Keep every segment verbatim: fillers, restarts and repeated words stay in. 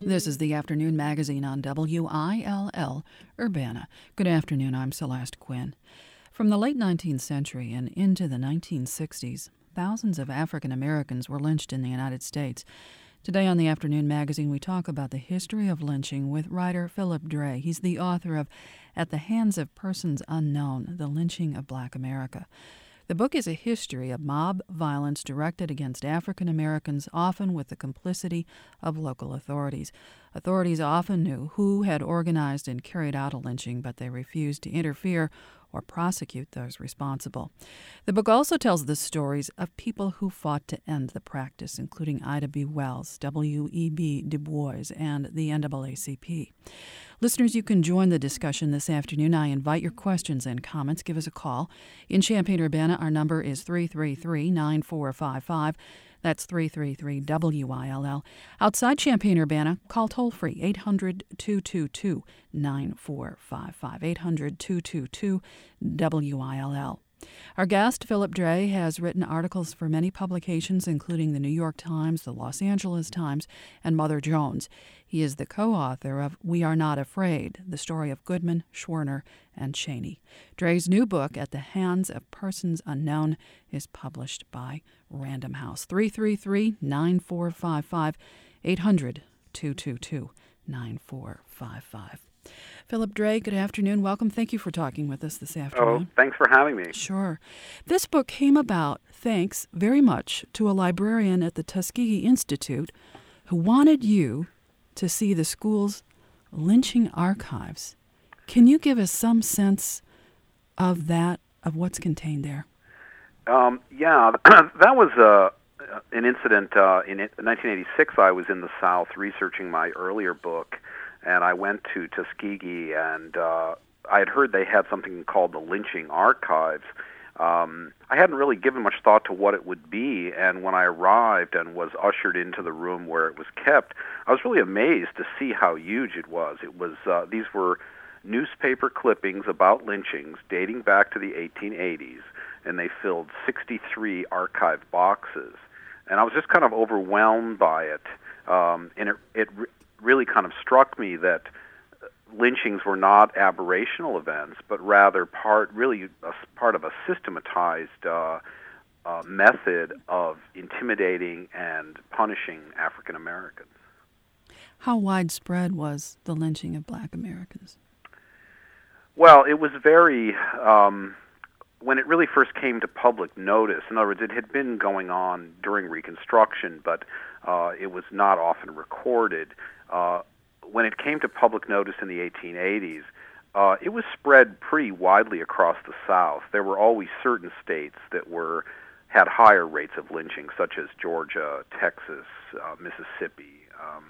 This is the Afternoon Magazine on W I L L Urbana. Good afternoon, I'm Celeste Quinn. From the late nineteenth century and into the nineteen sixties, thousands of African Americans were lynched in the United States. Today on the Afternoon Magazine, we talk about the history of lynching with writer Philip Dray. He's the author of At the Hands of Persons Unknown, The Lynching of Black America. The book is a history of mob violence directed against African Americans, often with the complicity of local authorities. Authorities often knew who had organized and carried out a lynching, but they refused to interfere or prosecute those responsible. The book also tells the stories of people who fought to end the practice, including Ida B. Wells, W E B Du Bois, and the N double A C P. Listeners, you can join the discussion this afternoon. I invite your questions and comments. Give us a call. In Champaign-Urbana, our number is three three three, nine four five five. That's three three three W I L L. Outside Champaign-Urbana, call toll-free eight hundred, two two two, nine four five five, eight hundred, two two two, W I L L. Our guest, Philip Dray, has written articles for many publications, including the New York Times, the Los Angeles Times, and Mother Jones. He is the co-author of We Are Not Afraid, the story of Goodman, Schwerner, and Cheney. Dray's new book, At the Hands of Persons Unknown, is published by Random House. three three three, nine four five five, eight hundred, two two two, nine four five five. Philip Dray, good afternoon. Welcome. Thank you for talking with us this afternoon. Oh, thanks for having me. Sure. This book came about thanks very much to a librarian at the Tuskegee Institute who wanted you to see the school's lynching archives. Can you give us some sense of that, of what's contained there? Um, yeah, that was uh, an incident uh, in nineteen eighty-six. I was in the South researching my earlier book, and I went to Tuskegee, and uh, I had heard they had something called the Lynching Archives. Um, I hadn't really given much thought to what it would be, and when I arrived and was ushered into the room where it was kept, I was really amazed to see how huge it was. It was uh, these were newspaper clippings about lynchings dating back to the eighteen eighties, and they filled sixty-three archive boxes. And I was just kind of overwhelmed by it, um, and it, it re- really kind of struck me that lynchings were not aberrational events, but rather part, really a, part of a systematized uh, uh, method of intimidating and punishing African Americans. How widespread was the lynching of black Americans? Well, it was very, um, when it really first came to public notice, in other words, it had been going on during Reconstruction, but uh, it was not often recorded. Uh, when it came to public notice in the eighteen eighties, uh, it was spread pretty widely across the South. There were always certain states that were had higher rates of lynching, such as Georgia, Texas, uh, Mississippi, um,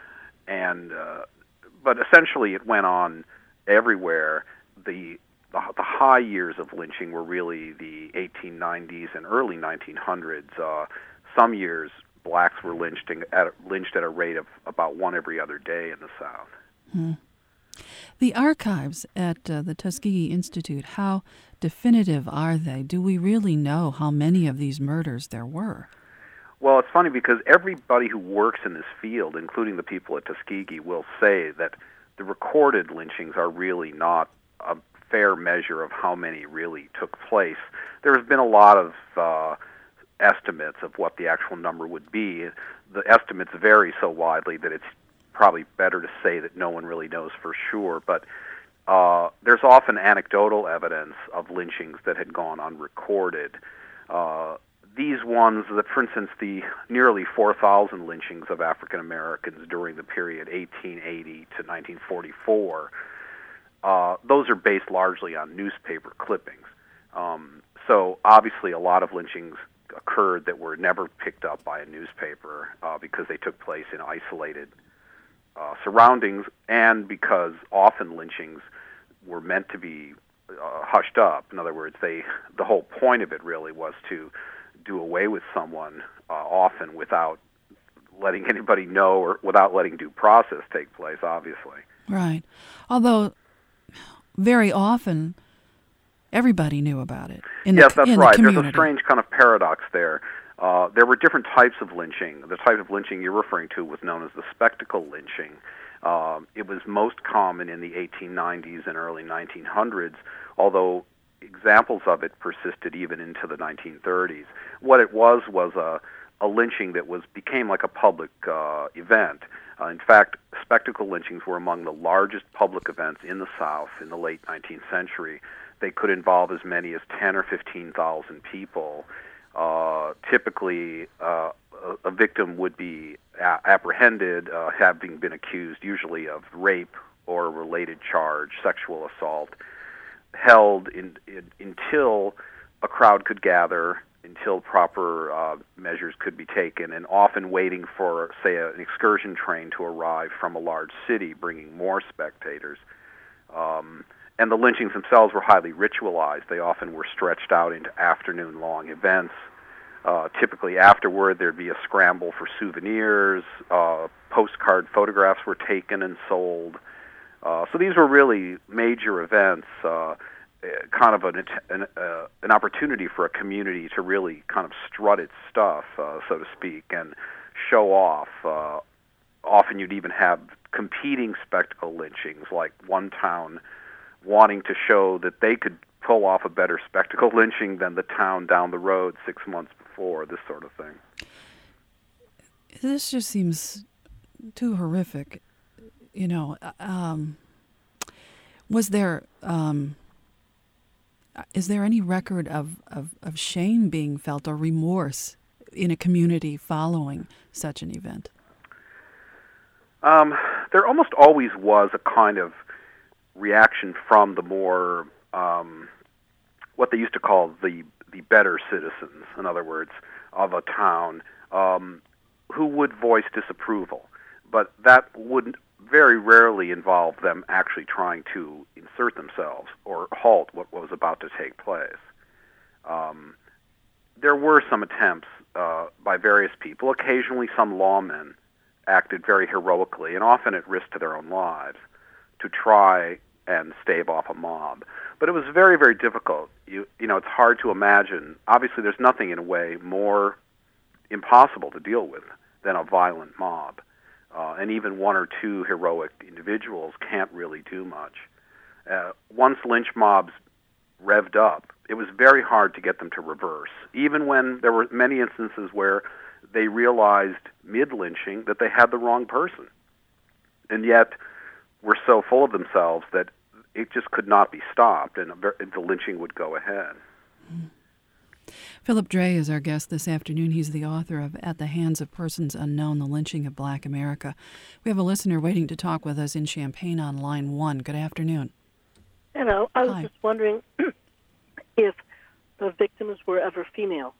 and uh, but essentially it went on everywhere. The, the the high years of lynching were really the eighteen nineties and early nineteen hundreds. Uh, some years, blacks were lynched at, lynched at a rate of about one every other day in the South. Hmm. The archives at uh, the Tuskegee Institute, how definitive are they? Do we really know how many of these murders there were? Well, it's funny because everybody who works in this field, including the people at Tuskegee, will say that the recorded lynchings are really not a fair measure of how many really took place. There has been a lot of uh, estimates of what the actual number would be. The estimates vary so widely that it's probably better to say that no one really knows for sure, but uh, there's often anecdotal evidence of lynchings that had gone unrecorded. Uh, these ones, that, for instance, the nearly four thousand lynchings of African Americans during the period eighteen eighty to nineteen forty-four, uh, those are based largely on newspaper clippings. Um, so obviously a lot of lynchings occurred that were never picked up by a newspaper uh, because they took place in isolated uh, surroundings, and because often lynchings were meant to be uh, hushed up. In other words, they the whole point of it really was to do away with someone, uh, often without letting anybody know or without letting due process take place, obviously. Right. Although very often everybody knew about it in yes, the, that's in right. the community. There's a strange kind of paradox there. Uh, there were different types of lynching. The type of lynching you're referring to was known as the spectacle lynching. Uh, it was most common in the eighteen nineties and early nineteen hundreds, although examples of it persisted even into the nineteen thirties. What it was was a, a lynching that was became like a public uh, event. Uh, in fact, spectacle lynchings were among the largest public events in the South in the late nineteenth century. They could involve as many as ten or fifteen thousand people. Uh, typically, uh, a, a victim would be a- apprehended, uh, having been accused usually of rape or a related charge, sexual assault, held in, in, until a crowd could gather, until proper uh, measures could be taken, and often waiting for, say, a, an excursion train to arrive from a large city, bringing more spectators. Um, and the lynchings themselves were highly ritualized. They often were stretched out into afternoon-long events. Uh, typically afterward, there'd be a scramble for souvenirs. Uh, postcard photographs were taken and sold. Uh, so these were really major events, uh, kind of an, an, uh, an opportunity for a community to really kind of strut its stuff, uh, so to speak, and show off. Uh, often you'd even have competing spectacle lynchings, like one town wanting to show that they could pull off a better spectacle lynching than the town down the road six months before, this sort of thing. This just seems too horrific. You know, um, was there, um, is there any record of, of, of shame being felt or remorse in a community following such an event? Um, there almost always was a kind of reaction from the more, um, what they used to call the the better citizens, in other words, of a town, um, who would voice disapproval. But that wouldn't very rarely involve them actually trying to insert themselves or halt what was about to take place. Um, there were some attempts uh, by various people. Occasionally some lawmen acted very heroically and often at risk to their own lives to try and stave off a mob. But it was very, very difficult. You, you know, it's hard to imagine. Obviously, there's nothing in a way more impossible to deal with than a violent mob. Uh, and even one or two heroic individuals can't really do much. Uh, once lynch mobs revved up, it was very hard to get them to reverse, even when there were many instances where they realized mid-lynching that they had the wrong person. And yet were so full of themselves that it just could not be stopped, and the lynching would go ahead. Mm. Philip Dray is our guest this afternoon. He's the author of At the Hands of Persons Unknown, The Lynching of Black America. We have a listener waiting to talk with us in Champaign on line one. Good afternoon. Hello. I was Hi. just wondering if the victims were ever female.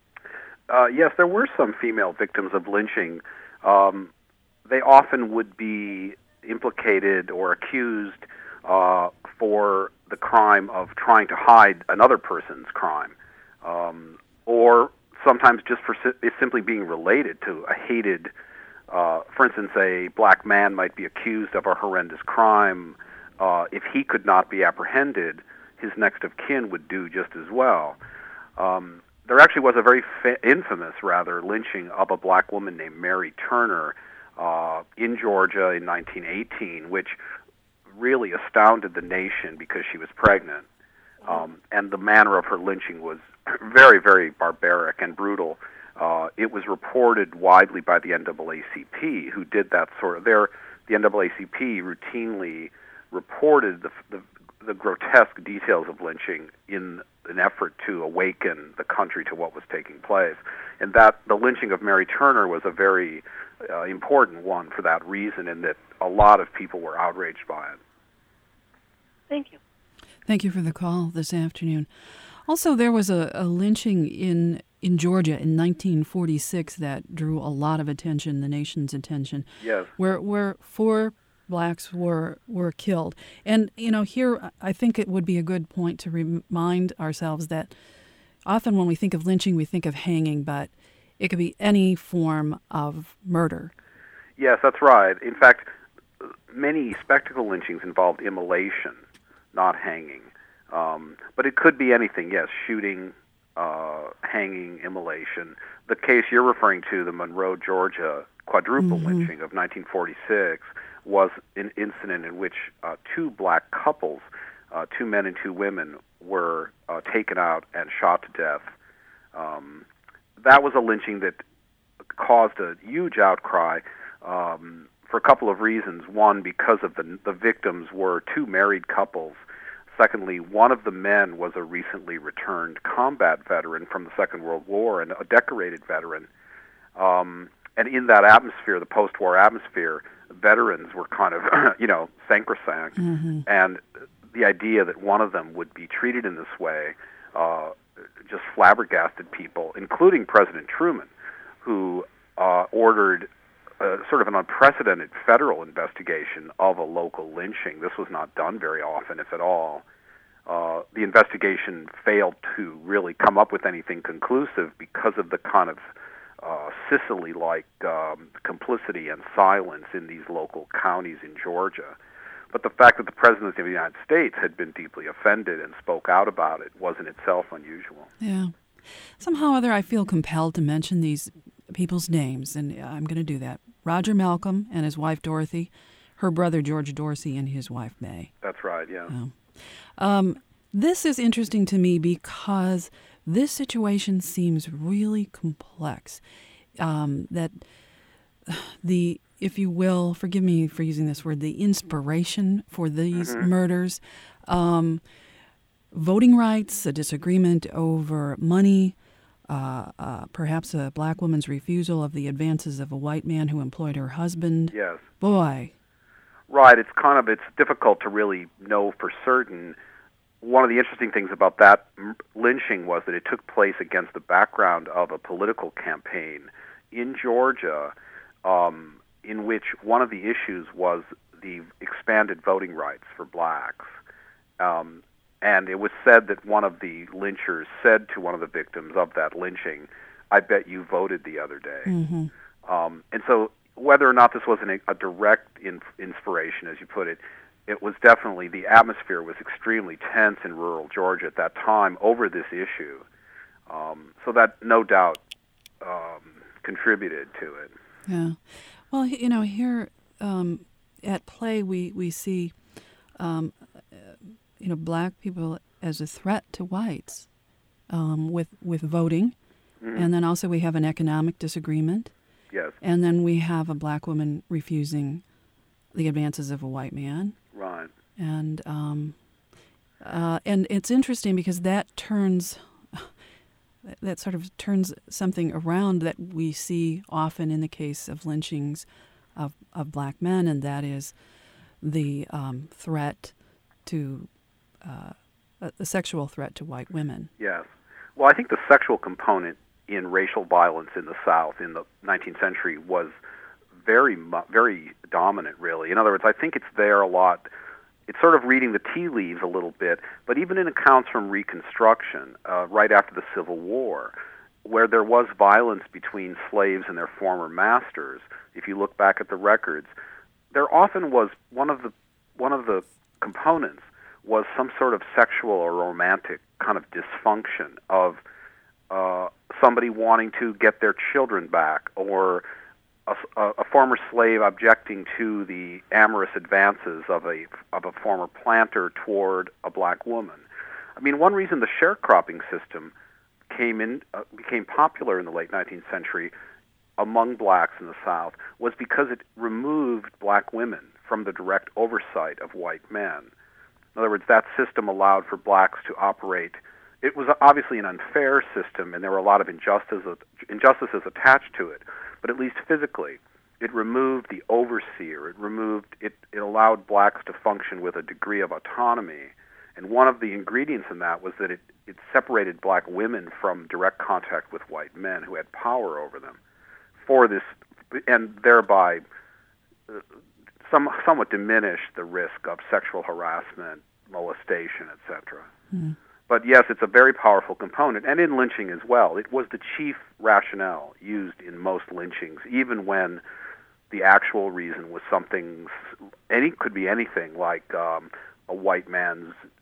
Uh, yes, there were some female victims of lynching. Um, they often would be implicated or accused uh, for the crime of trying to hide another person's crime. Um, or sometimes just for si- simply being related to a hated, uh, for instance, a black man might be accused of a horrendous crime. Uh, if he could not be apprehended, his next of kin would do just as well. Um, there actually was a very fa- infamous, rather, lynching of a black woman named Mary Turner uh, in Georgia in nineteen eighteen, which really astounded the nation because she was pregnant. Um, and the manner of her lynching was very, very barbaric and brutal. Uh, it was reported widely by the N double A C P, who did that sort of... Their, the N double A C P routinely reported the, the, the grotesque details of lynching in an effort to awaken the country to what was taking place. And that the lynching of Mary Turner was a very uh, important one for that reason, in that a lot of people were outraged by it. Thank you. Thank you for the call this afternoon. Also, there was a, a lynching in, in Georgia in nineteen forty-six that drew a lot of attention, the nation's attention. Yes. Where where four blacks were were killed. And, you know, here I think it would be a good point to remind ourselves that often when we think of lynching, we think of hanging, but it could be any form of murder. Yes, that's right. In fact, many spectacle lynchings involved immolation, not hanging. Um, but it could be anything, yes, shooting, uh, hanging, immolation. The case you're referring to, the Monroe, Georgia quadruple Mm-hmm. lynching of nineteen forty-six, was an incident in which uh, two black couples, uh, two men and two women, were uh, taken out and shot to death. Um, that was a lynching that caused a huge outcry um, for a couple of reasons. One, because of the the victims were two married couples. Secondly, one of the men was a recently returned combat veteran from the Second World War and a decorated veteran. Um, and in that atmosphere, the post-war atmosphere, veterans were kind of, you know, sacrosanct. Mm-hmm. And the idea that one of them would be treated in this way uh, just flabbergasted people, including President Truman, who uh, ordered uh, sort of an unprecedented federal investigation of a local lynching. This was not done very often, if at all. Uh, the investigation failed to really come up with anything conclusive because of the kind of uh, Sicily-like um, complicity and silence in these local counties in Georgia. But the fact that the President of the United States had been deeply offended and spoke out about it was in itself unusual. Yeah. Somehow or other, I feel compelled to mention these people's names, and I'm going to do that. Roger Malcolm and his wife Dorothy, her brother George Dorsey and his wife May. That's right, yeah. Oh. Um, this is interesting to me because this situation seems really complex. Um, that the, if you will, forgive me for using this word, the inspiration for these Mm-hmm. murders, um, voting rights, a disagreement over money, uh, uh, perhaps a black woman's refusal of the advances of a white man who employed her husband. Yes. Boy. Right, it's kind of, it's difficult to really know for certain. One of the interesting things about that m- lynching was that it took place against the background of a political campaign in Georgia, um, in which one of the issues was the expanded voting rights for blacks. Um, and it was said that one of the lynchers said to one of the victims of that lynching, "I bet you voted the other day." Mm-hmm. Um, and so whether or not this was an, a direct in, inspiration, as you put it, it was definitely, the atmosphere was extremely tense in rural Georgia at that time over this issue. Um, so that no doubt um, contributed to it. Yeah. Well, you know, here um, at play we, we see, um, you know, black people as a threat to whites um, with, with voting. Mm-hmm. And then also we have an economic disagreement. Yes. And then we have a black woman refusing the advances of a white man. Right. And um, uh, and it's interesting because that turns, that sort of turns something around that we see often in the case of lynchings of, of black men, and that is the um, threat to, uh, a sexual threat to white women. Yes. Well, I think the sexual component in racial violence in the South in the nineteenth century was very, very dominant, really. In other words, I think it's there a lot. It's sort of reading the tea leaves a little bit, but even in accounts from Reconstruction, uh, right after the Civil War, where there was violence between slaves and their former masters, if you look back at the records, there often was one of the one of the components was some sort of sexual or romantic kind of dysfunction of uh, somebody wanting to get their children back, or a, a former slave objecting to the amorous advances of a of a former planter toward a black woman. I mean, one reason the sharecropping system came in uh, became popular in the late nineteenth century among blacks in the South was because it removed black women from the direct oversight of white men. In other words, that system allowed for blacks to operate. It was obviously an unfair system, and there were a lot of injustices, injustices attached to it. But at least physically, it removed the overseer. It removed it. It allowed blacks to function with a degree of autonomy. And one of the ingredients in that was that it, it separated black women from direct contact with white men who had power over them. For this, and thereby uh, some, somewhat diminished the risk of sexual harassment, molestation, et cetera. Mm. But yes, it's a very powerful component, and in lynching as well. It was the chief rationale used in most lynchings, even when the actual reason was something, any could be anything, like um, a white man's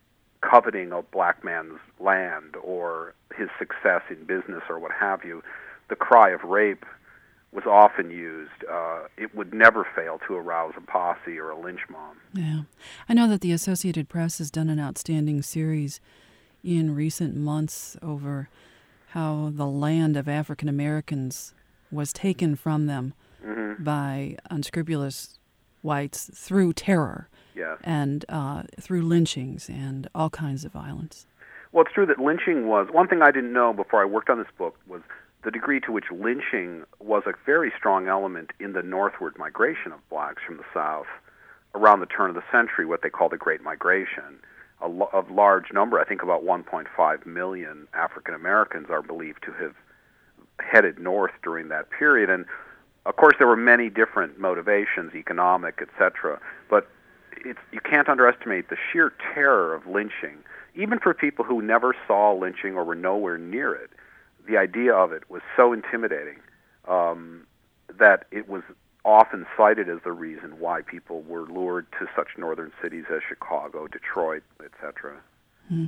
coveting a black man's land or his success in business or what have you, the cry of rape was often used. Uh, it would never fail to arouse a posse or a lynch mob. Yeah. I know that the Associated Press has done an outstanding series in recent months over how the land of African Americans was taken from them mm-hmm. by unscrupulous whites through terror. Yes. And uh, through lynchings and all kinds of violence. Well, it's true that lynching was, one thing I didn't know before I worked on this book was the degree to which lynching was a very strong element in the northward migration of blacks from the South around the turn of the century, what they call the Great Migration. A, lo- a large number, I think about one point five million African Americans are believed to have headed north during that period. And, of course, there were many different motivations, economic, et cetera, but It's, you can't underestimate the sheer terror of lynching, even for people who never saw lynching or were nowhere near it. The idea of it was so intimidating um, that it was often cited as the reason why people were lured to such northern cities as Chicago, Detroit, et cetera. Hmm.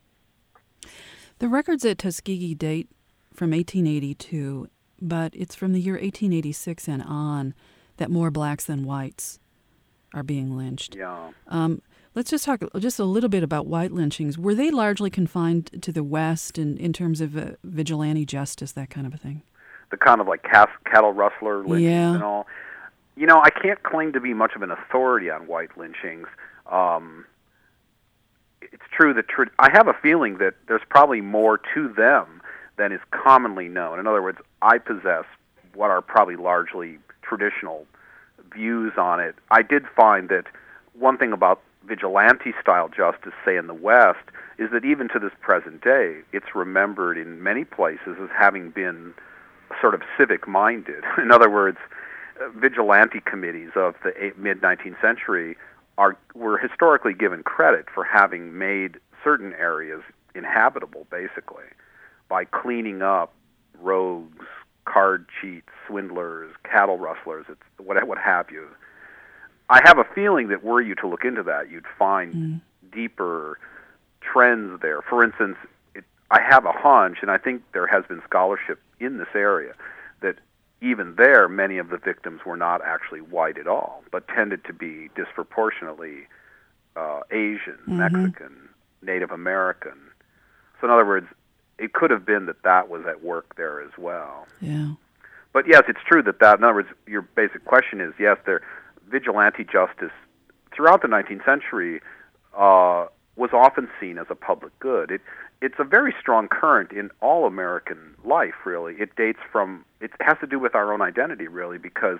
The records at Tuskegee date from eighteen eighty-two, but it's from the year eighteen eighty-six and on that more blacks than whites are being lynched. Yeah. Um, let's just talk just a little bit about white lynchings. Were they largely confined to the West in, in terms of uh, vigilante justice, that kind of a thing? The kind of like cas- cattle rustler lynchings yeah. and all. You know, I can't claim to be much of an authority on white lynchings. Um, it's true that tr- I have a feeling that there's probably more to them than is commonly known. In other words, I possess what are probably largely traditional views on it. I did find that one thing about vigilante-style justice, say in the West, is that even to this present day, it's remembered in many places as having been sort of civic-minded. In other words, vigilante committees of the mid-nineteenth century are were historically given credit for having made certain areas inhabitable, basically, by cleaning up rogues, card cheats, swindlers, cattle rustlers, it's what, what have you. I have a feeling that were you to look into that, you'd find mm. deeper trends there. For instance, it, I have a hunch, and I think there has been scholarship in this area, that even there, many of the victims were not actually white at all, but tended to be disproportionately uh, Asian, mm-hmm. Mexican, Native American. So in other words, it could have been that that was at work there as well. Yeah. But yes, it's true that that, in other words, your basic question is, yes, there, vigilante justice throughout the nineteenth century uh, was often seen as a public good. It, it's a very strong current in all American life, really. It dates from, it has to do with our own identity, really, because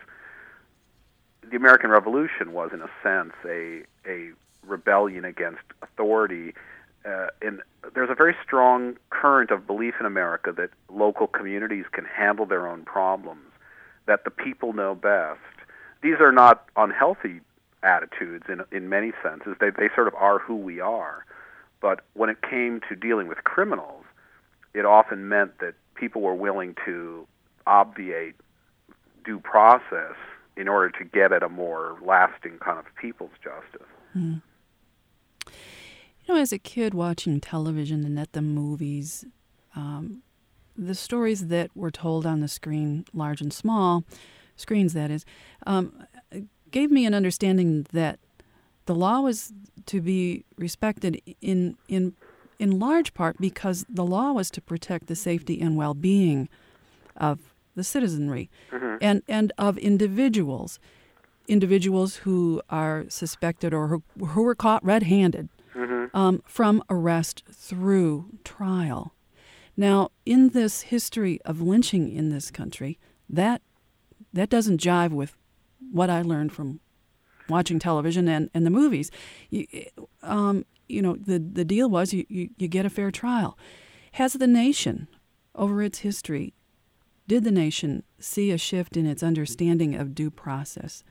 the American Revolution was, in a sense, a, a rebellion against authority. Uh, and there's a very strong current of belief in America that local communities can handle their own problems, that the people know best. These are not unhealthy attitudes in in many senses. They they sort of are who we are. But when it came to dealing with criminals, it often meant that people were willing to obviate due process in order to get at a more lasting kind of people's justice. Mm. You know, as a kid watching television and at the movies, um, the stories that were told on the screen, large and small, screens that is, um, gave me an understanding that the law was to be respected in in in large part because the law was to protect the safety and well-being of the citizenry mm-hmm. and, and of individuals, individuals who are suspected or who, who were caught red-handed. Mm-hmm. Um, from arrest through trial. Now, in this history of lynching in this country, that that doesn't jive with what I learned from watching television and, and the movies. You, um, you know, the, the deal was you, you, you get a fair trial. Has the nation, over its history, did the nation see a shift in its understanding of due process?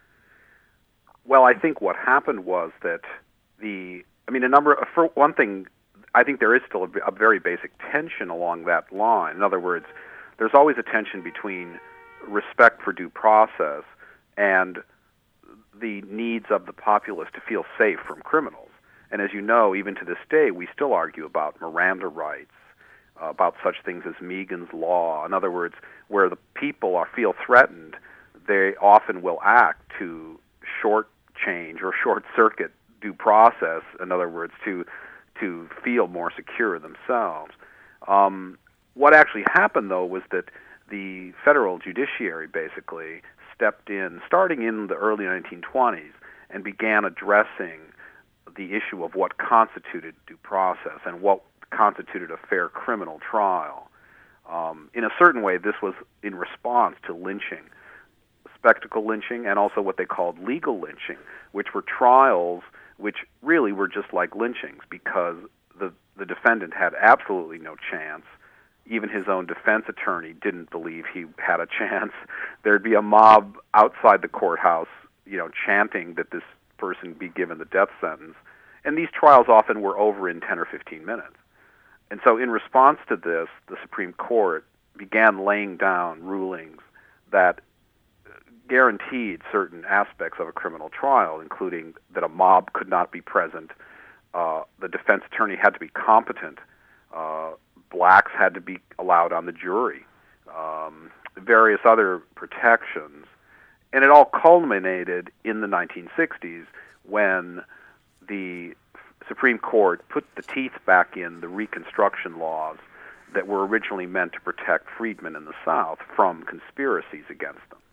Well, I think what happened was that the I mean, a number of, for one thing, I think there is still a, a very basic tension along that line. In other words, there's always a tension between respect for due process and the needs of the populace to feel safe from criminals. And as you know, even to this day, we still argue about Miranda rights, uh, about such things as Megan's Law. In other words, where the people are, feel threatened, they often will act to short-change or short-circuit due process, in other words, to to feel more secure themselves. Um, what actually happened, though, was that the federal judiciary basically stepped in, starting in the early nineteen twenties, and began addressing the issue of what constituted due process and what constituted a fair criminal trial. Um, in a certain way, this was in response to lynching, spectacle lynching, and also what they called legal lynching, which were trials which really were just like lynchings because the, the defendant had absolutely no chance. Even his own defense attorney didn't believe he had a chance. There'd be a mob outside the courthouse, you know, chanting that this person be given the death sentence. And these trials often were over in ten or fifteen minutes. And so in response to this, the Supreme Court began laying down rulings that guaranteed certain aspects of a criminal trial, including that a mob could not be present, uh, the defense attorney had to be competent, uh, blacks had to be allowed on the jury, um, various other protections. And it all culminated in the nineteen sixties when the Supreme Court put the teeth back in the Reconstruction laws that were originally meant to protect freedmen in the South from conspiracies against them.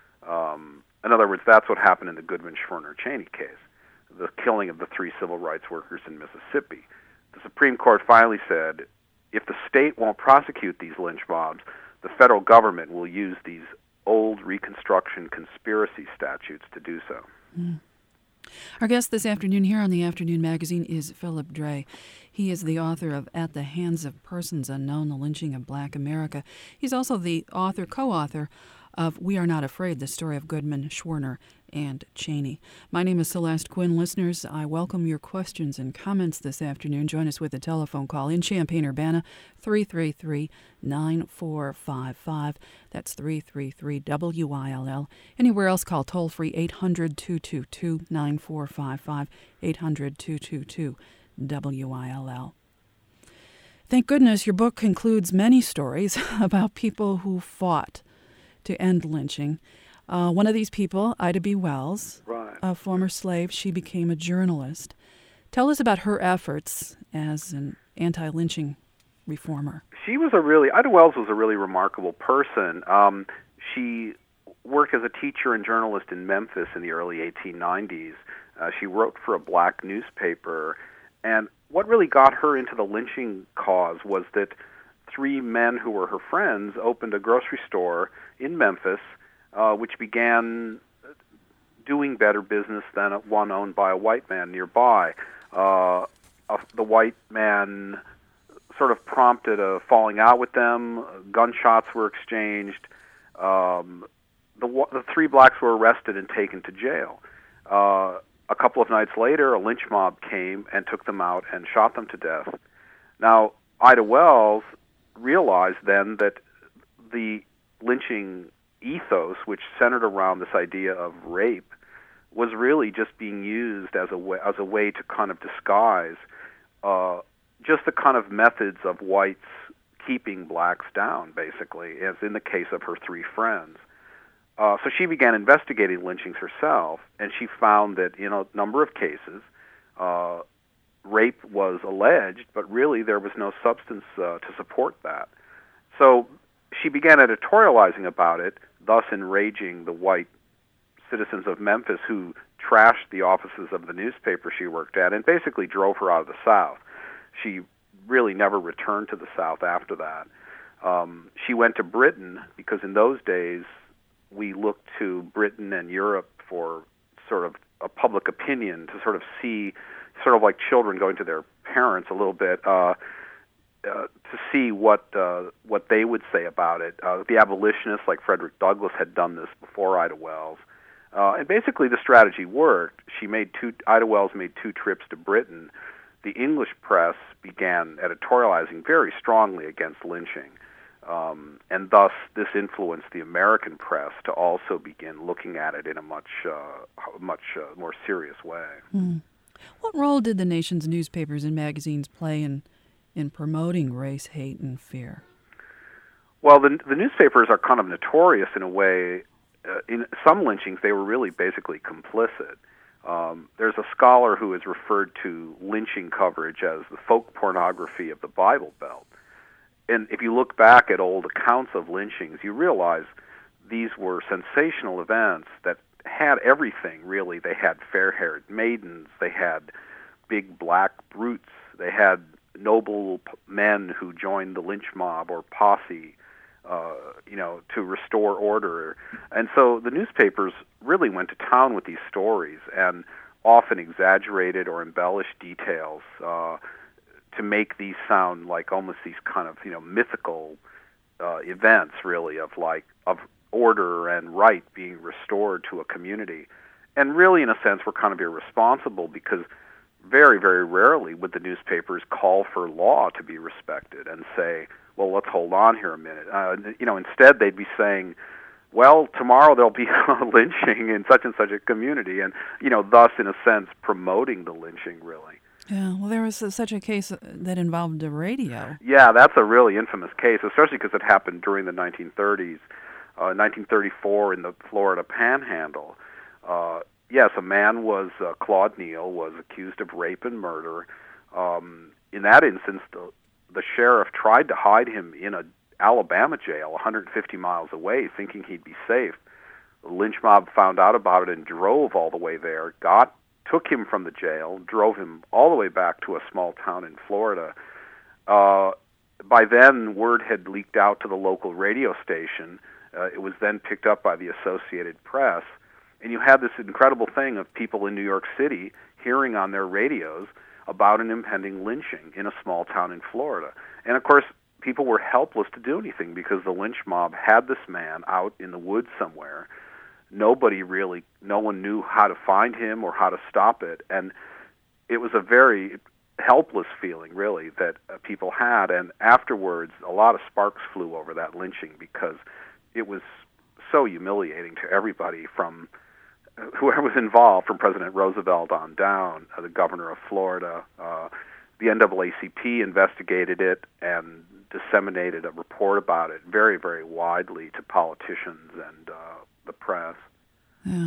Um, in other words, that's what happened in the Goodman, Schwerner, Cheney case, the killing of the three civil rights workers in Mississippi. The Supreme Court finally said, if the state won't prosecute these lynch mobs, the federal government will use these old Reconstruction conspiracy statutes to do so. Mm. Our guest this afternoon here on the Afternoon Magazine is Philip Dray. He is the author of At the Hands of Persons Unknown, The Lynching of Black America. He's also the author, co-author of We Are Not Afraid, the story of Goodman, Schwerner, and Cheney. My name is Celeste Quinn. Listeners, I welcome your questions and comments this afternoon. Join us with a telephone call in Champaign-Urbana, three three three, nine four five five. That's three three three W I L L. Anywhere else, call toll-free eight hundred, two two two, nine four five five, eight hundred, two two two, W I L L. Thank goodness your book includes many stories about people who fought to end lynching. Uh, one of these people, Ida B. Wells, right. a former slave, she became a journalist. Tell us about her efforts as an anti-lynching reformer. She was a really, Ida Wells was a really remarkable person. Um, she worked as a teacher and journalist in Memphis in the early eighteen nineties. Uh, she wrote for a black newspaper. And what really got her into the lynching cause was that three men who were her friends opened a grocery store in Memphis, uh, which began doing better business than one owned by a white man nearby. Uh, uh, the white man sort of prompted a falling out with them. Gunshots were exchanged. Um, the, the three blacks were arrested and taken to jail. Uh, a couple of nights later, a lynch mob came and took them out and shot them to death. Now, Ida Wells realized then that the lynching ethos, which centered around this idea of rape, was really just being used as a way, as a way to kind of disguise uh, just the kind of methods of whites keeping blacks down, basically, as in the case of her three friends. Uh, so she began investigating lynchings herself, and she found that in a number of cases, uh, rape was alleged, but really there was no substance uh, to support that. So she began editorializing about it, thus enraging the white citizens of Memphis who trashed the offices of the newspaper she worked at and basically drove her out of the South. She really never returned to the South after that. Um, she went to Britain because in those days we looked to Britain and Europe for sort of a public opinion to sort of see, sort of like children going to their parents a little bit, uh, uh, to see what uh, what they would say about it. Uh, the abolitionists like Frederick Douglass had done this before Ida Wells. Uh, and basically the strategy worked. She made two, Ida Wells made two trips to Britain. The English press began editorializing very strongly against lynching. Um, and thus, this influenced the American press to also begin looking at it in a much, uh, much uh, more serious way. Mm. What role did the nation's newspapers and magazines play in in promoting race, hate, and fear? Well, the the newspapers are kind of notorious in a way. Uh, in some lynchings, they were really basically complicit. Um, there's a scholar who has referred to lynching coverage as the folk pornography of the Bible Belt. And if you look back at old accounts of lynchings, you realize these were sensational events that had everything, really. They had fair-haired maidens, they had big black brutes, they had noble p- men who joined the lynch mob or posse, uh, you know, to restore order. And so the newspapers really went to town with these stories and often exaggerated or embellished details uh, to make these sound like almost these kind of, you know, mythical uh, events, really, of like, of order and right being restored to a community. And really, in a sense, we're kind of irresponsible because very, very rarely would the newspapers call for law to be respected and say, well, let's hold on here a minute. Uh, you know, instead they'd be saying, well, tomorrow there'll be a lynching in such and such a community, and, you know, thus, in a sense, promoting the lynching, really. Yeah, well, there was a, such a case that involved the radio. Yeah, that's a really infamous case, especially because it happened during the nineteen thirties. Uh, nineteen thirty-four in the Florida Panhandle. Uh, yes, a man was, uh, Claude Neal, was accused of rape and murder. Um, in that instance, the, the sheriff tried to hide him in a Alabama jail one hundred fifty miles away, thinking he'd be safe. The lynch mob found out about it and drove all the way there, got, took him from the jail, drove him all the way back to a small town in Florida. Uh, by then, word had leaked out to the local radio station. Uh, it was then picked up by the Associated Press, and you had this incredible thing of people in New York City hearing on their radios about an impending lynching in a small town in Florida. And of course, people were helpless to do anything because the lynch mob had this man out in the woods somewhere. Nobody really, no one knew how to find him or how to stop it, and it was a very helpless feeling, really, that uh, people had. And afterwards, a lot of sparks flew over that lynching because it was so humiliating to everybody, from whoever was involved, from President Roosevelt on down, uh, the governor of Florida. Uh, the N double A C P investigated it and disseminated a report about it very, very widely to politicians and uh, the press. Yeah.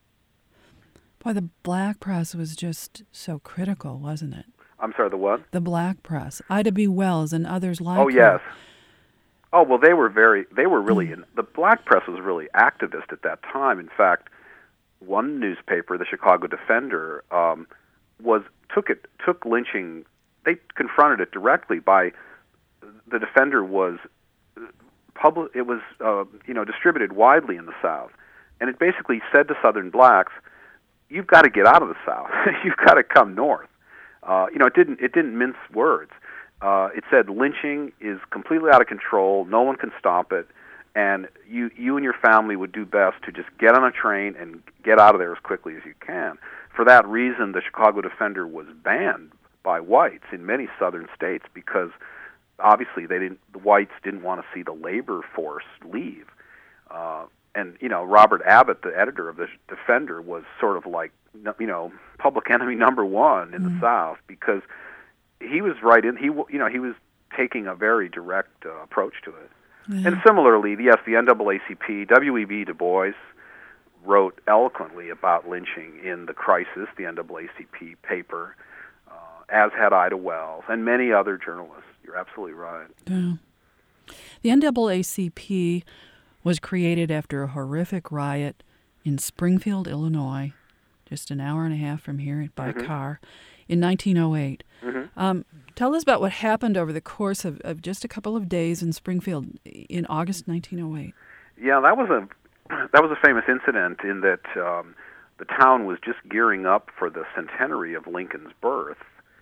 Boy, the black press was just so critical, wasn't it? I'm sorry, the what? The black press. Ida B. Wells and others like Oh, her. yes. Oh, well, they were very, they were really, in, the black press was really activist at that time. In fact, one newspaper, the Chicago Defender, um, was, took it, took lynching, they confronted it directly by, the Defender was, public, it was, uh, you know, distributed widely in the South. And it basically said to Southern blacks, you've got to get out of the South. You've got to come north. Uh, you know, it didn't, it didn't mince words. Uh, it said lynching is completely out of control. No one can stop it, and you you and your family would do best to just get on a train and get out of there as quickly as you can. For that reason, the Chicago Defender was banned by whites in many southern states because obviously they didn't. The whites didn't want to see the labor force leave. Uh, and you know, Robert Abbott, the editor of the Defender, was sort of like you know public enemy number one in mm. the South because he was right in. He, you know, he was taking a very direct uh, approach to it. Mm-hmm. And similarly, yes, the N double A C P, W E B Du Bois wrote eloquently about lynching in The Crisis, the N double A C P paper, uh, as had Ida Wells and many other journalists. You're absolutely right. Yeah. The N double A C P was created after a horrific riot in Springfield, Illinois, just an hour and a half from here by mm-hmm. car, in nineteen oh eight. Mm-hmm. Um, tell us about what happened over the course of, of just a couple of days in Springfield in August nineteen oh eight. Yeah, that was a that was a famous incident in that um, the town was just gearing up for the centenary of Lincoln's birth,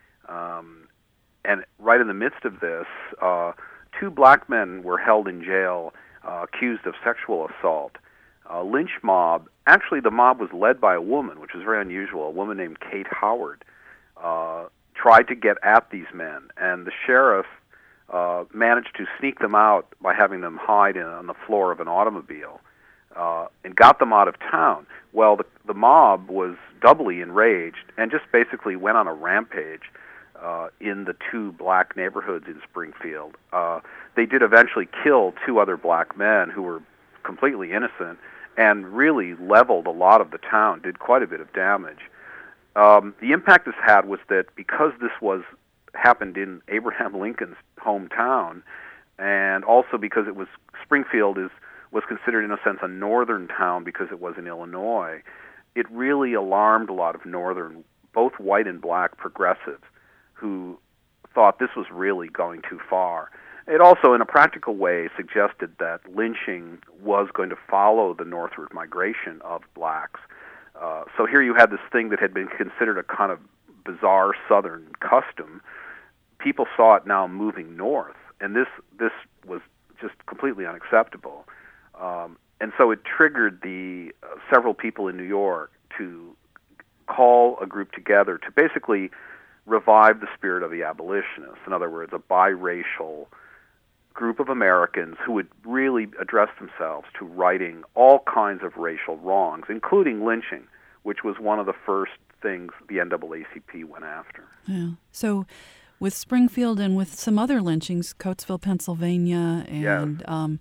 um, and right in the midst of this, uh, two black men were held in jail uh, accused of sexual assault. A lynch mob. Actually, the mob was led by a woman, which was very unusual. A woman named Kate Howard. Uh, tried to get at these men, and the sheriff uh, managed to sneak them out by having them hide in, on the floor of an automobile. uh, and got them out of town. Well, the, the mob was doubly enraged and just basically went on a rampage uh, in the two black neighborhoods in Springfield. Uh, they did eventually kill two other black men who were completely innocent and really leveled a lot of the town, did quite a bit of damage. Um, the impact this had was that because this was happened in Abraham Lincoln's hometown, and also because it was Springfield is was considered in a sense a northern town because it was in Illinois, it really alarmed a lot of northern, both white and black progressives who thought this was really going too far. It also, in a practical way, suggested that lynching was going to follow the northward migration of blacks. Uh, so here you had this thing that had been considered a kind of bizarre southern custom. People saw it now moving north, and this this was just completely unacceptable. Um, and so it triggered the uh, several people in New York to call a group together to basically revive the spirit of the abolitionists. In other words, a biracial group of Americans who would really address themselves to righting all kinds of racial wrongs, including lynching, which was one of the first things the N double A C P went after. Yeah. So with Springfield and with some other lynchings, Coatesville, Pennsylvania, and yes. um,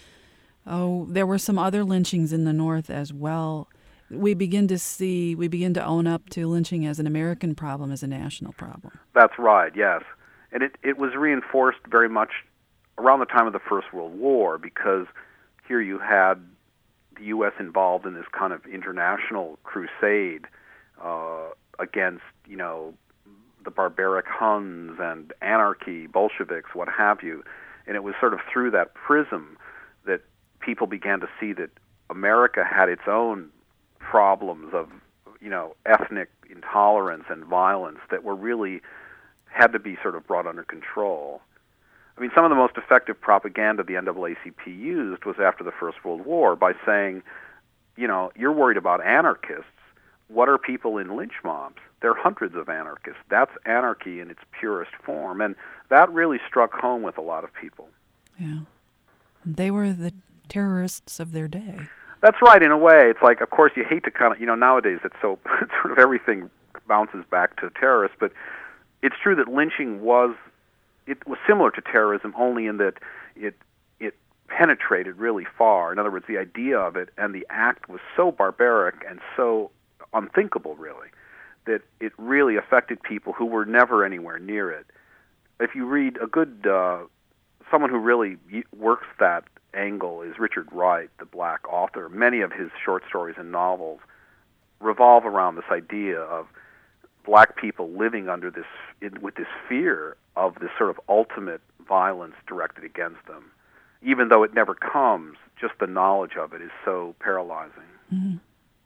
oh, there were some other lynchings in the North as well. We begin to see, we begin to own up to lynching as an American problem, as a national problem. That's right, yes. And it, it was reinforced very much around the time of the First World War, because here you had the U S involved in this kind of international crusade uh, against, you know, the barbaric Huns and anarchy, Bolsheviks, what have you. And it was sort of through that prism that people began to see that America had its own problems of, you know, ethnic intolerance and violence that were really had to be sort of brought under control. I mean, some of the most effective propaganda the N double A C P used was after the First World War by saying, you know, you're worried about anarchists. What are people in lynch mobs? There are hundreds of anarchists. That's anarchy in its purest form. And that really struck home with a lot of people. Yeah. They were the terrorists of their day. That's right, in a way. It's like, of course, you hate to kind of, you know, nowadays it's so, sort of everything bounces back to terrorists, but it's true that lynching was, it was similar to terrorism only in that it it penetrated really far. In other words, the idea of it and the act was so barbaric and so unthinkable, really, that it really affected people who were never anywhere near it. If you read a good, uh, someone who really works that angle is Richard Wright, the black author. Many of his short stories and novels revolve around this idea of black people living under this, in, with this fear of this sort of ultimate violence directed against them. Even though it never comes, just the knowledge of it is so paralyzing. Mm-hmm.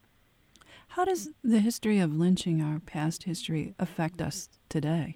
How does the history of lynching, our past history, affect us today?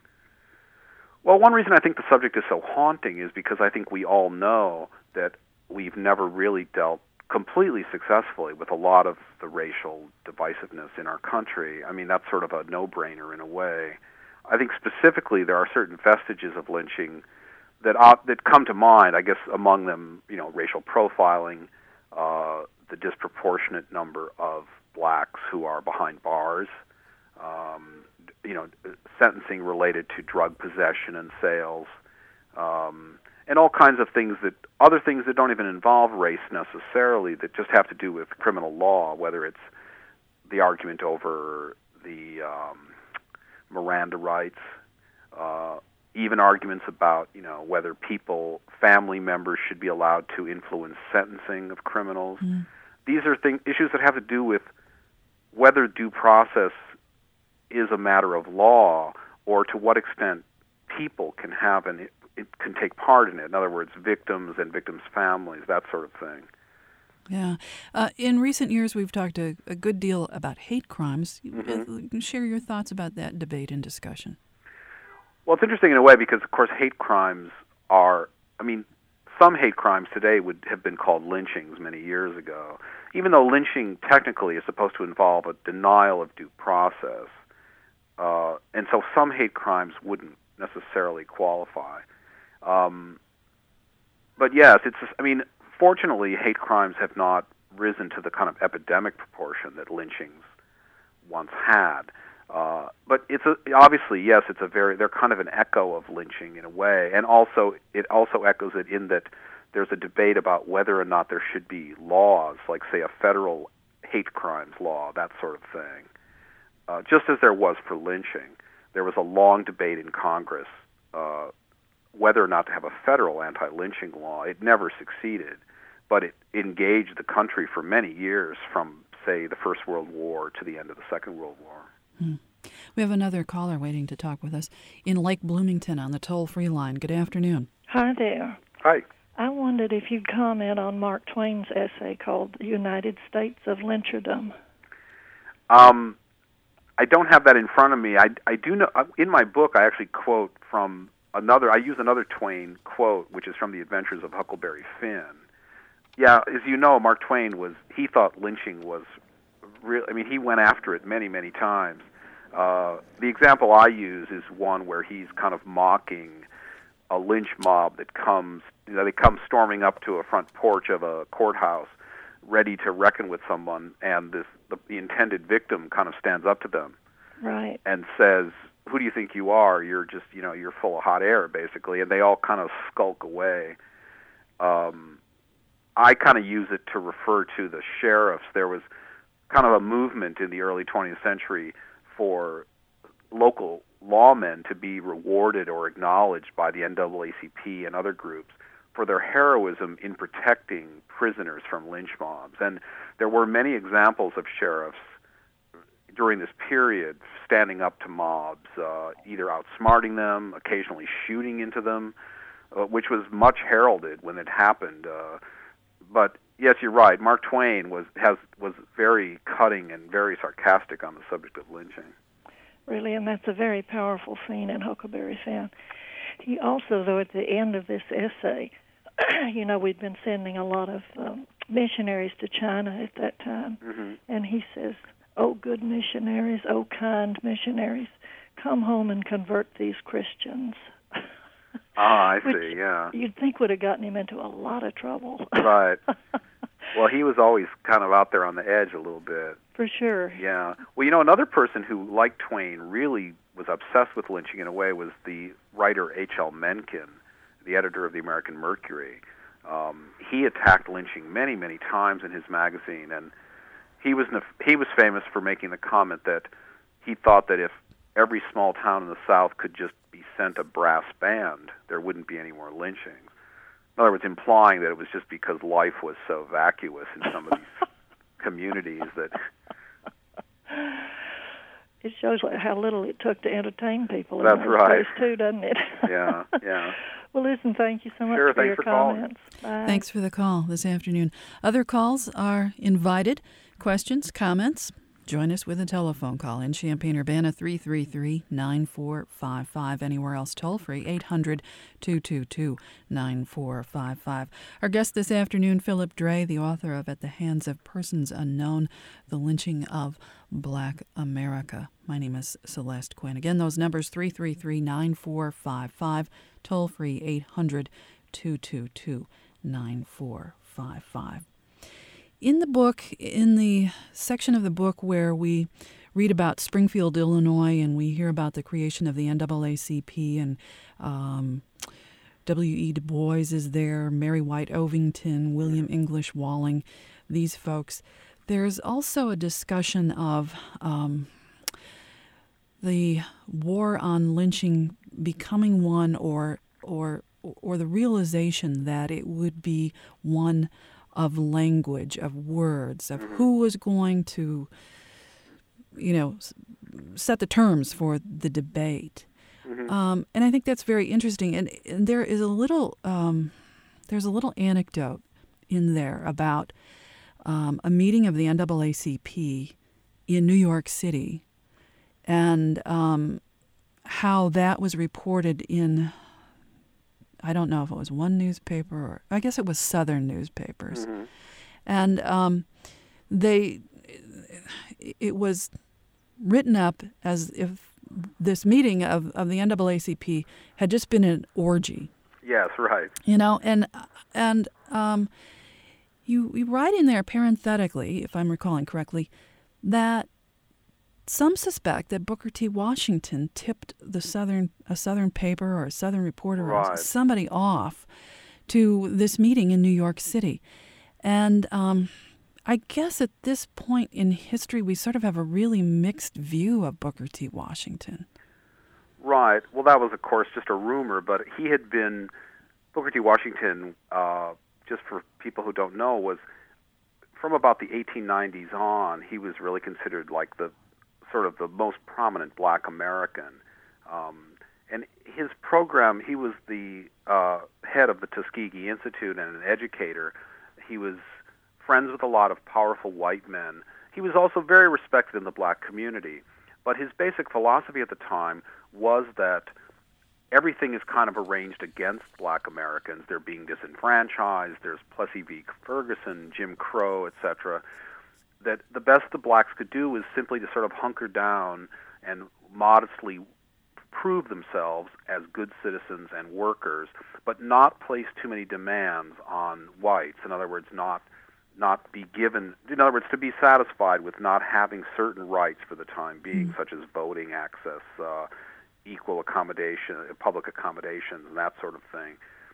Well, one reason I think the subject is so haunting is because I think we all know that we've never really dealt completely successfully with a lot of the racial divisiveness in our country. I mean, that's sort of a no-brainer in a way. I think specifically there are certain vestiges of lynching that uh, that come to mind, I guess among them, you know, racial profiling, uh, the disproportionate number of blacks who are behind bars, um, you know, sentencing related to drug possession and sales, um, and all kinds of things that, other things that don't even involve race necessarily, that just have to do with criminal law, whether it's the argument over the um, Miranda rights, uh, even arguments about, you know, whether people, family members should be allowed to influence sentencing of criminals. Mm. These are thing, issues that have to do with whether due process is a matter of law or to what extent people can have an it can take part in it. In other words, victims and victims' families, that sort of thing. Yeah. Uh, in recent years, we've talked a, a good deal about hate crimes. Mm-hmm. Share your thoughts about that debate and discussion. Well, it's interesting in a way because, of course, hate crimes are, I mean, some hate crimes today would have been called lynchings many years ago, even though lynching technically is supposed to involve a denial of due process. Uh, and so some hate crimes wouldn't necessarily qualify. Um, but yes, it's, I mean, fortunately, hate crimes have not risen to the kind of epidemic proportion that lynchings once had. Uh, but it's a, obviously, yes, it's a very, they're kind of an echo of lynching in a way, and also it also echoes it in that there's a debate about whether or not there should be laws, like say a federal hate crimes law, that sort of thing. Uh, just as there was for lynching, there was a long debate in Congress uh, whether or not to have a federal anti-lynching law. It never succeeded, but it engaged the country for many years from, say, the First World War to the end of the Second World War. Hmm. We have another caller waiting to talk with us in Lake Bloomington on the toll-free line. Good afternoon. Hi there. Hi. I wondered if you'd comment on Mark Twain's essay called The United States of Lyncherdom. Um, I don't have that in front of me. I, I do know, in my book, I actually quote from another, I use another Twain quote, which is from The Adventures of Huckleberry Finn. Yeah, as you know, Mark Twain was, he thought lynching was real. I mean, he went after it many, many times. Uh, the example I use is one where he's kind of mocking a lynch mob that comes, you know, they come storming up to a front porch of a courthouse, ready to reckon with someone, and this the, the intended victim kind of stands up to them, right, and says, "Who do you think you are? You're just, you know, you're full of hot air," basically, and they all kind of skulk away. Um, I kind of use it to refer to the sheriffs. There was kind of a movement in the early twentieth century for local lawmen to be rewarded or acknowledged by the N double A C P and other groups for their heroism in protecting prisoners from lynch mobs. And there were many examples of sheriffs during this period standing up to mobs, uh, either outsmarting them, occasionally shooting into them, uh, which was much heralded when it happened. Uh, but yes, you're right. Mark Twain was has was very cutting and very sarcastic on the subject of lynching. Really, and that's a very powerful scene in Huckleberry Finn. He also, though, at the end of this essay, you know, we'd been sending a lot of um, missionaries to China at that time, mm-hmm. and he says, "Oh, good missionaries, oh, kind missionaries, come home and convert these Christians." Ah, I Which see, yeah. You'd think would have gotten him into a lot of trouble. Right. Well, he was always kind of out there on the edge a little bit. For sure. Yeah. Well, you know, another person who, like Twain, really was obsessed with lynching in a way was the writer H L Mencken, the editor of the American Mercury. Um, he attacked lynching many, many times in his magazine, and he was he was famous for making the comment that he thought that if every small town in the South could just be sent a brass band, there wouldn't be any more lynchings. In other words, implying that it was just because life was so vacuous in some of these communities that... It shows how little it took to entertain people in That's those right. days, too, doesn't it? Yeah, yeah. Well, listen, thank you so much Sure, for thanks your for calling. comments. Bye. Thanks for the call this afternoon. Other calls are invited. Questions, comments? Join us with a telephone call in Champaign-Urbana, three three three, nine four five five. Anywhere else, toll-free, eight hundred, two two two, nine four five five. Our guest this afternoon, Philip Dray, the author of At the Hands of Persons Unknown, The Lynching of Black America. My name is Celeste Quinn. Again, those numbers, three three three, nine four five five, toll-free, eight hundred, two two two, nine four five five. In the book, in the section of the book where we read about Springfield, Illinois, and we hear about the creation of the N double A C P, and um, W E Du Bois is there, Mary White Ovington, William English Walling, these folks, there's also a discussion of um, the war on lynching becoming one, or or or the realization that it would be one of language, of words, of who was going to, you know, set the terms for the debate. Mm-hmm. Um, and I think that's very interesting. And, and there is a little, um, there's a little anecdote in there about um, a meeting of the N double A C P in New York City, and um, how that was reported in, I don't know if it was one newspaper, or I guess it was Southern newspapers. Mm-hmm. And um, they, it was written up as if this meeting of, of the N double A C P had just been an orgy. Yes, right. You know, and, and um, you, you write in there parenthetically, if I'm recalling correctly, that some suspect that Booker T. Washington tipped the Southern a Southern paper or a Southern reporter Right. or somebody off to this meeting in New York City. And um, I guess at this point in history, we sort of have a really mixed view of Booker T. Washington. Right. Well, that was, of course, just a rumor, but he had been, Booker T. Washington, uh, just for people who don't know, was from about the eighteen nineties on, he was really considered like the sort of the most prominent black American. Um, and his program, he was the uh, head of the Tuskegee Institute and an educator. He was friends with a lot of powerful white men. He was also very respected in the black community. But his basic philosophy at the time was that everything is kind of arranged against black Americans. They're being disenfranchised. There's Plessy v. Ferguson, Jim Crow, et cetera. That the best the blacks could do was simply to sort of hunker down and modestly prove themselves as good citizens and workers, but not place too many demands on whites. In other words, not not be given, in other words, to be satisfied with not having certain rights for the time being, mm-hmm. such as voting access, uh, equal accommodation, public accommodations, and that sort of thing.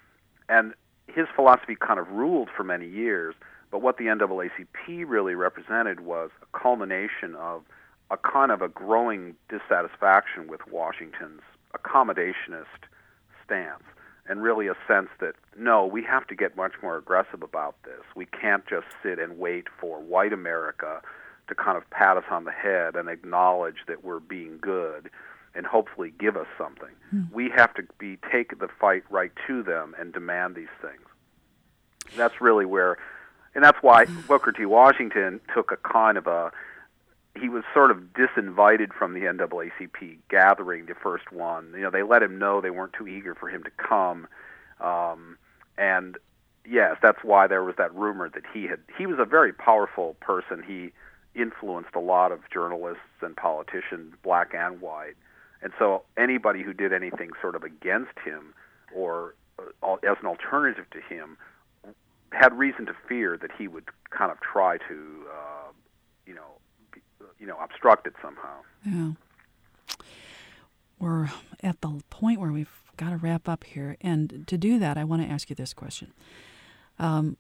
And his philosophy kind of ruled for many years, but what the N double A C P really represented was a culmination of a kind of a growing dissatisfaction with Washington's accommodationist stance, and really a sense that, no, we have to get much more aggressive about this. We can't just sit and wait for white America to kind of pat us on the head and acknowledge that we're being good and hopefully give us something. Hmm. We have to be take the fight right to them and demand these things. That's really where, and that's why Booker T. Washington took a kind of a, he was sort of disinvited from the N double A C P gathering, the first one. You know, they let him know they weren't too eager for him to come. Um, and yes, that's why there was that rumor that he had, he was a very powerful person. He influenced a lot of journalists and politicians, black and white. And so anybody who did anything sort of against him or uh, as an alternative to him had reason to fear that he would kind of try to, uh, you know, you know, obstruct it somehow. Yeah. We're at the point where we've got to wrap up here. And to do that, I want to ask you this question. Um,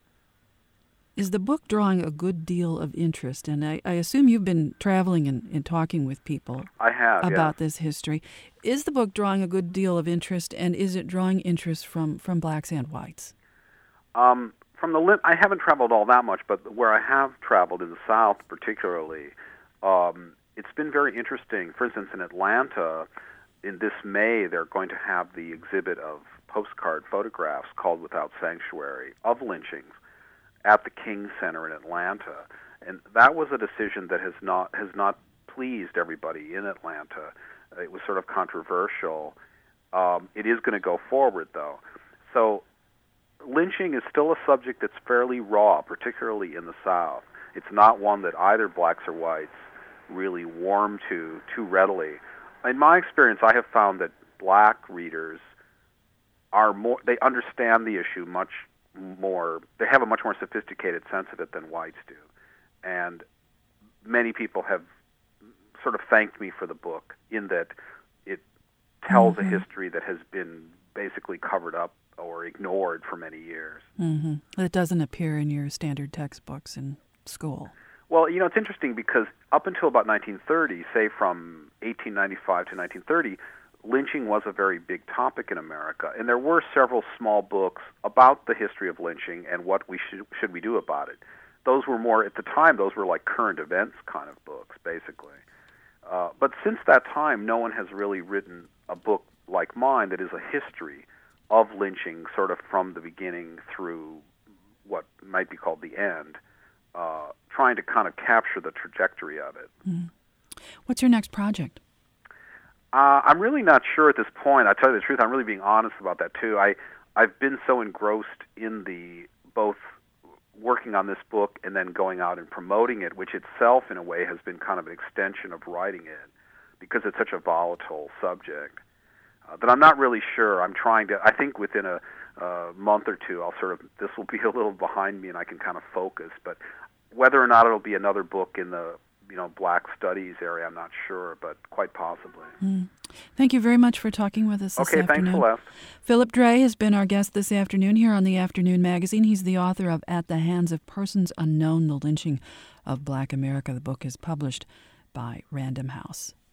is the book drawing a good deal of interest? And I, I assume you've been traveling and, and talking with people I have, about yes. this history. Is the book drawing a good deal of interest, and is it drawing interest from, from blacks and whites? Um, from the lim- I haven't traveled all that much, but where I have traveled in the South particularly, Um, it's been very interesting. For instance, in Atlanta, in this May, they're going to have the exhibit of postcard photographs called Without Sanctuary of lynchings at the King Center in Atlanta. And that was a decision that has not has not pleased everybody in Atlanta. It was sort of controversial. Um, it is going to go forward, though. So lynching is still a subject that's fairly raw, particularly in the South. It's not one that either blacks or whites really warm to too readily. In my experience, I have found that black readers are more, they understand the issue much more, they have a much more sophisticated sense of it than whites do. And many people have sort of thanked me for the book in that it tells mm-hmm. a history that has been basically covered up or ignored for many years. Mm-hmm. It doesn't appear in your standard textbooks in school. Well, you know, it's interesting because up until about nineteen thirty, say from eighteen ninety-five to nineteen thirty, lynching was a very big topic in America, and there were several small books about the history of lynching and what we should should we do about it. Those were more, at the time, those were like current events kind of books, basically. Uh, but since that time, no one has really written a book like mine that is a history of lynching, sort of from the beginning through what might be called the end. Uh, trying to kind of capture the trajectory of it. Mm. What's your next project? Uh, I'm really not sure at this point. I tell you the truth, I'm really being honest about that too. I, I've been so engrossed in the both working on this book and then going out and promoting it, which itself in a way has been kind of an extension of writing it because it's such a volatile subject, uh, that I'm not really sure. I'm trying to, I think within a, uh, month or two, I'll sort of, this will be a little behind me and I can kind of focus. But whether or not it'll be another book in the, you know, Black Studies area, I'm not sure, but quite possibly. Mm. Thank you very much for talking with us this okay, afternoon. Okay, thanks, Celeste. Philip Dray has been our guest this afternoon here on the Afternoon Magazine. He's the author of At the Hands of Persons Unknown, The Lynching of Black America. The book is published by Random House.